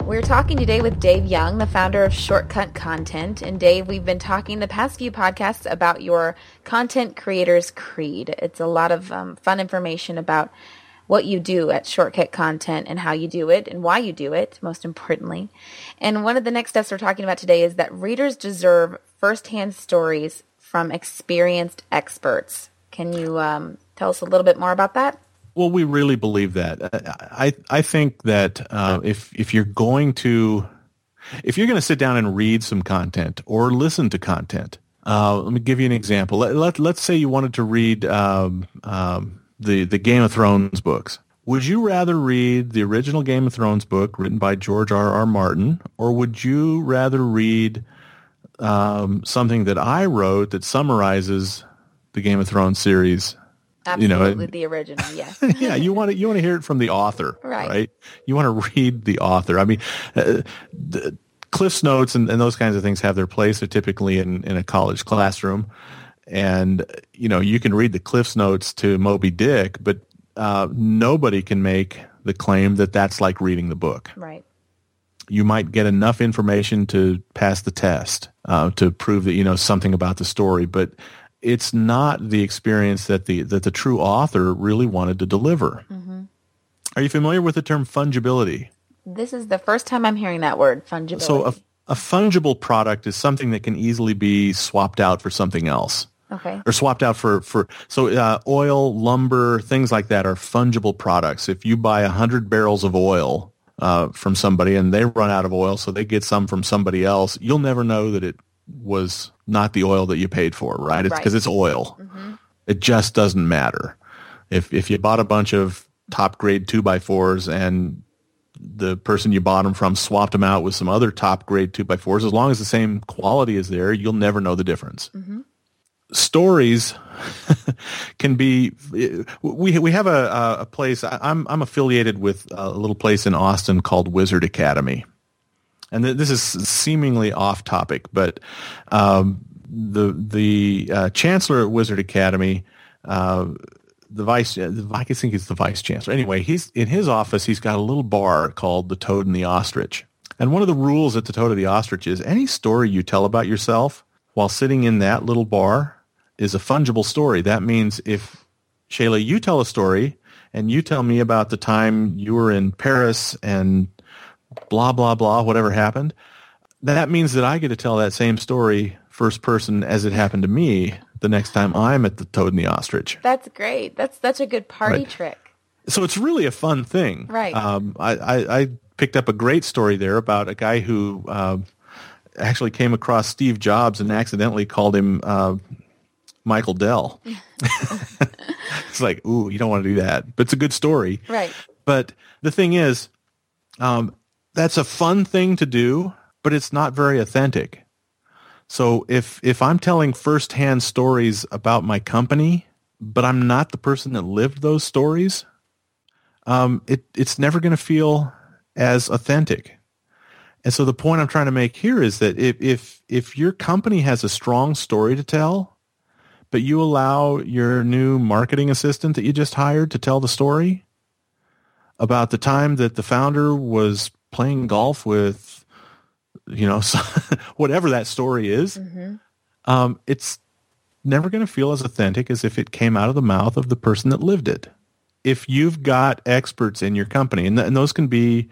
We're talking today with Dave Young, the founder of Shortcut Content. And Dave, we've been talking the past few podcasts about your content creator's creed. It's a lot of fun information about what you do at Shortcut Content and how you do it and why you do it, most importantly. And one of the next steps we're talking about today is that readers deserve firsthand stories from experienced experts. Can you tell us a little bit more about that? Well, we really believe that. I think that if you're going to sit down and read some content or listen to content, let me give you an example. Let's say you wanted to read the Game of Thrones books. Would you rather read the original Game of Thrones book written by George R.R. Martin, or would you rather read something that I wrote that summarizes the Game of Thrones series? Absolutely, the original, yes. Yeah, you want to hear it from the author, right? You want to read the author. I mean, the Cliff's Notes and those kinds of things have their place. They're typically in a college classroom, and you can read the Cliff's Notes to Moby Dick, but nobody can make the claim that that's like reading the book. Right. You might get enough information to pass the test to prove that you know something about the story, but it's not the experience that the true author really wanted to deliver. Mm-hmm. Are you familiar with the term fungibility? This is the first time I'm hearing that word, fungibility. So a fungible product is something that can easily be swapped out for something else. Okay. Or swapped out for oil, lumber, things like that are fungible products. If you buy 100 barrels of oil from somebody and they run out of oil, so they get some from somebody else, you'll never know that it was not the oil that you paid for, right? It's because it's oil. Mm-hmm. It just doesn't matter. If you bought a bunch of top grade 2x4s and the person you bought them from swapped them out with some other top grade 2x4s, as long as the same quality is there, you'll never know the difference. Mm-hmm. Stories can be. We have a place. I'm affiliated with a little place in Austin called Wizard Academy. And this is seemingly off topic, but the chancellor at Wizard Academy, I think he's the vice chancellor. Anyway, he's in his office. He's got a little bar called the Toad and the Ostrich. And one of the rules at the Toad and the Ostrich is any story you tell about yourself while sitting in that little bar is a fungible story. That means if, Shayla, you tell a story and you tell me about the time you were in Paris and blah, blah, blah, whatever happened, that means that I get to tell that same story first person as it happened to me the next time I'm at the Toad and the Ostrich. That's great. That's such a good party trick. So it's really a fun thing. Right. I picked up a great story there about a guy who actually came across Steve Jobs and accidentally called him Michael Dell. It's like, ooh, you don't want to do that. But it's a good story. Right. But the thing is, that's a fun thing to do, but it's not very authentic. So if I'm telling firsthand stories about my company, but I'm not the person that lived those stories, it's never going to feel as authentic. And so the point I'm trying to make here is that if your company has a strong story to tell, but you allow your new marketing assistant that you just hired to tell the story about the time that the founder was playing golf with, whatever that story is, Mm-hmm. It's never going to feel as authentic as if it came out of the mouth of the person that lived it. If you've got experts in your company, and those can be,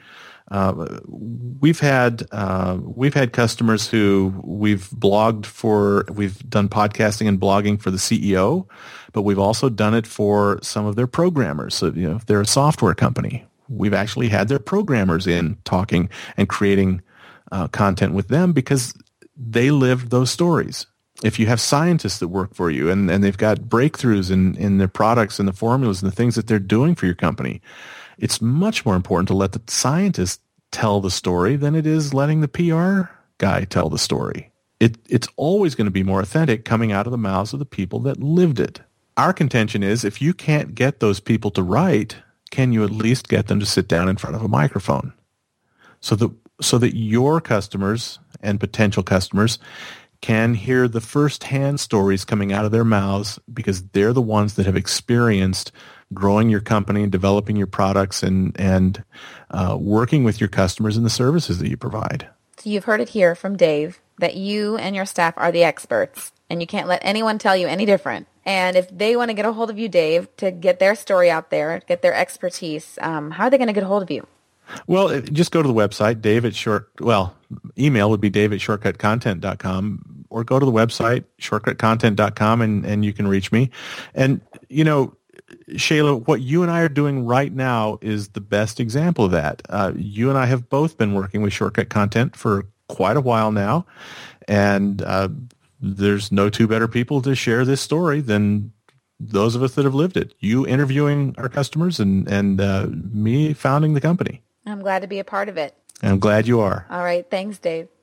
we've had customers who we've blogged for, we've done podcasting and blogging for the CEO, but we've also done it for some of their programmers. So, if they're a software company, we've actually had their programmers in talking and creating content with them because they lived those stories. If you have scientists that work for you and they've got breakthroughs in their products and the formulas and the things that they're doing for your company, it's much more important to let the scientists tell the story than it is letting the PR guy tell the story. It's always going to be more authentic coming out of the mouths of the people that lived it. Our contention is if you can't get those people to write, can you at least get them to sit down in front of a microphone so that your customers and potential customers can hear the firsthand stories coming out of their mouths because they're the ones that have experienced growing your company and developing your products and working with your customers and the services that you provide. So you've heard it here from Dave that you and your staff are the experts, and you can't let anyone tell you any different. And if they want to get a hold of you, Dave, to get their story out there, get their expertise, how are they going to get a hold of you? Well, just go to the website, email would be dave@shortcutcontent.com, or go to the website, shortcutcontent.com, and you can reach me. And, Shayla, what you and I are doing right now is the best example of that. You and I have both been working with Shortcut Content for quite a while now, and there's no two better people to share this story than those of us that have lived it. You interviewing our customers and me founding the company. I'm glad to be a part of it. I'm glad you are. All right. Thanks, Dave.